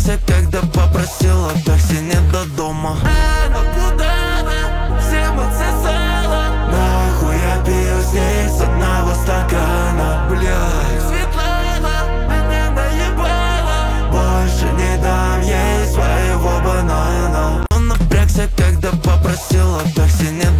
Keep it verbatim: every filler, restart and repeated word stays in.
напрягся, когда попросила такси не до дома. А, ну куда она? Всем отсосала. Нахуй я пью с ней с одного стакана. Блядь, Светлана меня наебала. больше не дам ей своего банана. Он напрягся, когда попросила такси не